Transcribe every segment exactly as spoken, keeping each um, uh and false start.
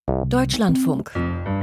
Deutschlandfunk.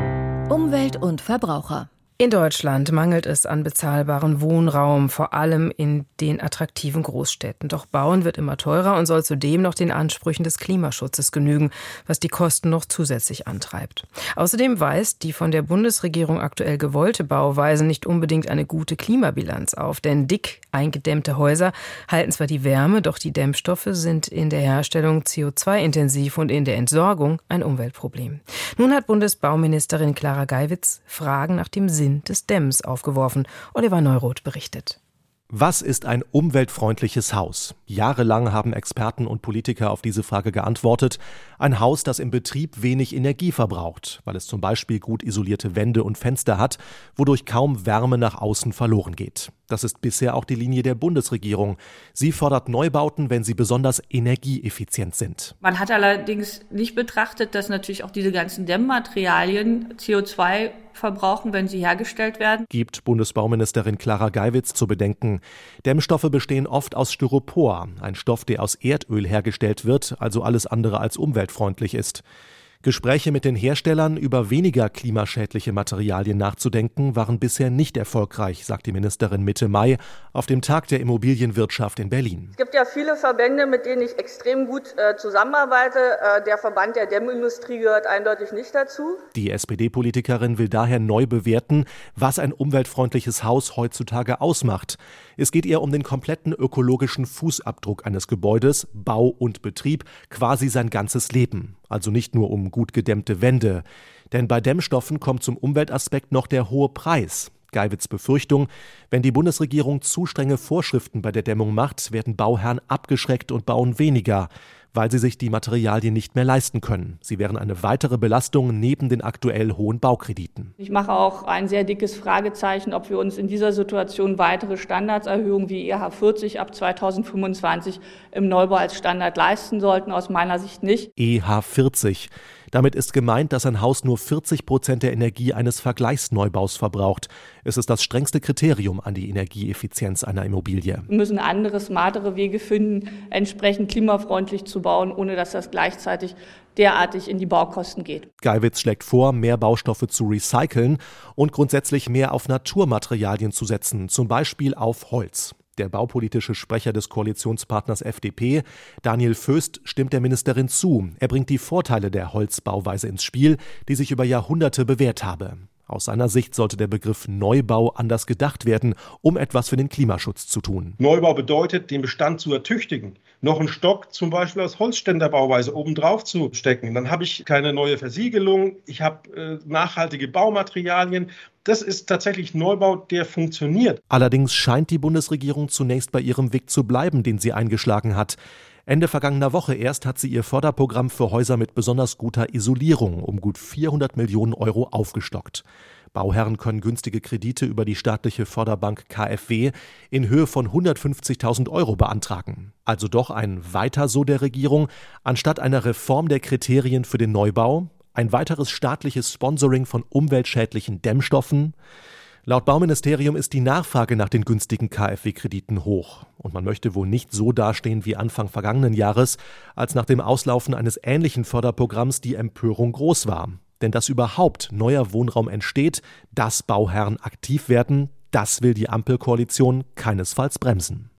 Umwelt und Verbraucher. In Deutschland mangelt es an bezahlbarem Wohnraum, vor allem in den attraktiven Großstädten. Doch Bauen wird immer teurer und soll zudem noch den Ansprüchen des Klimaschutzes genügen, was die Kosten noch zusätzlich antreibt. Außerdem weist die von der Bundesregierung aktuell gewollte Bauweise nicht unbedingt eine gute Klimabilanz auf. Denn dick eingedämmte Häuser halten zwar die Wärme, doch die Dämmstoffe sind in der Herstellung C O zwei intensiv und in der Entsorgung ein Umweltproblem. Nun hat Bundesbauministerin Clara Geiwitz Fragen nach dem Sinn des Dämmens aufgeworfen. Oliver Neuroth berichtet. Was ist ein umweltfreundliches Haus? Jahrelang haben Experten und Politiker auf diese Frage geantwortet. Ein Haus, das im Betrieb wenig Energie verbraucht, weil es zum Beispiel gut isolierte Wände und Fenster hat, wodurch kaum Wärme nach außen verloren geht. Das ist bisher auch die Linie der Bundesregierung. Sie fordert Neubauten, wenn sie besonders energieeffizient sind. Man hat allerdings nicht betrachtet, dass natürlich auch diese ganzen Dämmmaterialien C O zwei verbrauchen, wenn sie hergestellt werden. Gibt Bundesbauministerin Clara Geiwitz zu bedenken. Dämmstoffe bestehen oft aus Styropor, ein Stoff, der aus Erdöl hergestellt wird, also alles andere als umweltfreundlich ist. Gespräche mit den Herstellern über weniger klimaschädliche Materialien nachzudenken, waren bisher nicht erfolgreich, sagt die Ministerin Mitte Mai auf dem Tag der Immobilienwirtschaft in Berlin. Es gibt ja viele Verbände, mit denen ich extrem gut äh, zusammenarbeite. Äh, der Verband der Dämmindustrie gehört eindeutig nicht dazu. Die S P D-Politikerin will daher neu bewerten, was ein umweltfreundliches Haus heutzutage ausmacht. Es geht ihr um den kompletten ökologischen Fußabdruck eines Gebäudes, Bau und Betrieb, quasi sein ganzes Leben. Also nicht nur um gut gedämmte Wände. Denn bei Dämmstoffen kommt zum Umweltaspekt noch der hohe Preis. Geiwitz' Befürchtung, wenn die Bundesregierung zu strenge Vorschriften bei der Dämmung macht, werden Bauherren abgeschreckt und bauen weniger, weil sie sich die Materialien nicht mehr leisten können. Sie wären eine weitere Belastung neben den aktuell hohen Baukrediten. Ich mache auch ein sehr dickes Fragezeichen, ob wir uns in dieser Situation weitere Standardserhöhungen wie E H vierzig ab zweitausendfünfundzwanzig im Neubau als Standard leisten sollten. Aus meiner Sicht nicht. E H vierzig. Damit ist gemeint, dass ein Haus nur vierzig Prozent der Energie eines Vergleichsneubaus verbraucht. Es ist das strengste Kriterium an die Energieeffizienz einer Immobilie. Wir müssen andere, smartere Wege finden, entsprechend klimafreundlich zu bauen, ohne dass das gleichzeitig derartig in die Baukosten geht. Geiwitz schlägt vor, mehr Baustoffe zu recyceln und grundsätzlich mehr auf Naturmaterialien zu setzen, zum Beispiel auf Holz. Der baupolitische Sprecher des Koalitionspartners F D P, Daniel Föst, stimmt der Ministerin zu. Er bringt die Vorteile der Holzbauweise ins Spiel, die sich über Jahrhunderte bewährt habe. Aus seiner Sicht sollte der Begriff Neubau anders gedacht werden, um etwas für den Klimaschutz zu tun. Neubau bedeutet, den Bestand zu ertüchtigen. Noch einen Stock zum Beispiel aus Holzständerbauweise obendrauf zu stecken. Dann habe ich keine neue Versiegelung, ich habe äh, nachhaltige Baumaterialien. Das ist tatsächlich Neubau, der funktioniert. Allerdings scheint die Bundesregierung zunächst bei ihrem Weg zu bleiben, den sie eingeschlagen hat. Ende vergangener Woche erst hat sie ihr Förderprogramm für Häuser mit besonders guter Isolierung um gut vierhundert Millionen Euro aufgestockt. Bauherren können günstige Kredite über die staatliche Förderbank K f W in Höhe von hundertfünfzigtausend Euro beantragen. Also doch ein Weiter so der Regierung, anstatt einer Reform der Kriterien für den Neubau, ein weiteres staatliches Sponsoring von umweltschädlichen Dämmstoffen. Laut Bauministerium ist die Nachfrage nach den günstigen K f W-Krediten hoch. Und man möchte wohl nicht so dastehen wie Anfang vergangenen Jahres, als nach dem Auslaufen eines ähnlichen Förderprogramms die Empörung groß war. Denn dass überhaupt neuer Wohnraum entsteht, dass Bauherren aktiv werden, das will die Ampelkoalition keinesfalls bremsen.